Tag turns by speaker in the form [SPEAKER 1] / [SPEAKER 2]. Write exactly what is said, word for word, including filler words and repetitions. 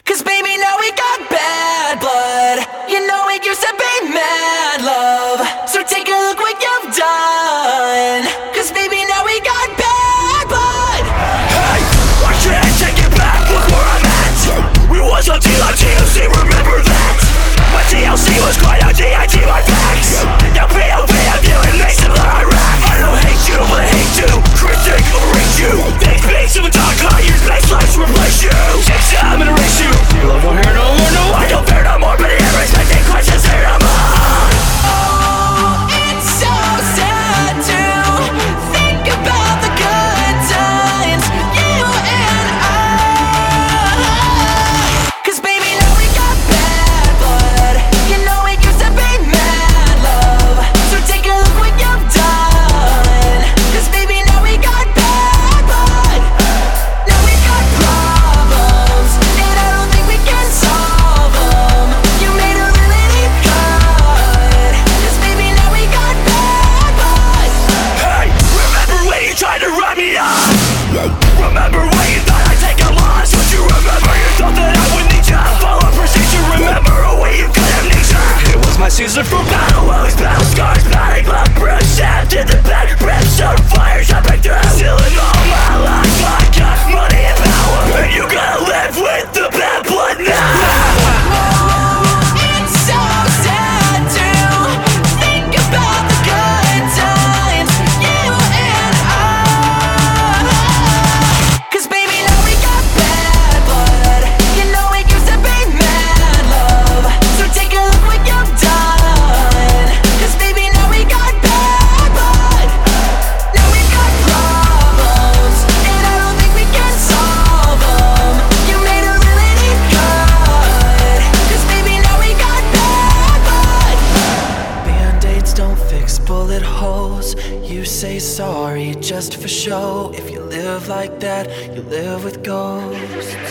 [SPEAKER 1] Cause baby, now we got bad blood. You know it used to be mad love. So take a look what you've done. Cause baby, now we got bad blood.
[SPEAKER 2] Hey, I can't take it back, look where I'm at. We was on T L T L C, remember that? When T L C was quite on D I T my facts. Now P O V, I'm feeling nation of Iraq. I don't hate you, but I hate you. Critique or erase you. Things beats of a dark eye, use base lives to replace you. Next time I'm gonna erase you. You love more here, no more, no. I don't fear no more, but I am respecting questions here no more.
[SPEAKER 1] Oh, it's so sad to think about the good times, you and I. Cause baby, now we got bad blood. You know it used to be mad love. So take a look what you've done. Cause baby, now we got bad blood. Now we got problems, and I don't think we can solve them. You made a really deep cut. Cause baby, now we got bad blood.
[SPEAKER 2] Hey, remember when you tried to run me off? Remember when you thought I'd take a loss? Would you remember you thought that I would need ya? Follow procedure, remember a way you got amnesia. It was my season for battle, always battle scars, bloody blood, bruised, stabbed in the back, brimstone fire jumping through. Stealing all my life, I got money and power, and you gotta live with the bad blood now.
[SPEAKER 1] It's so sad to think about the good times, you and I. Cause baby, now we got bad blood. You know it used to be mad love. So take a look what you've done. Cause baby, now we got bad blood. Now we got problems, and I don't think we can solve them. You made a really deep cut. Cause baby, now we got bad blood. Band-aids don't fix bullet holes. You say sorry just for show. If you live like that, you live with ghosts.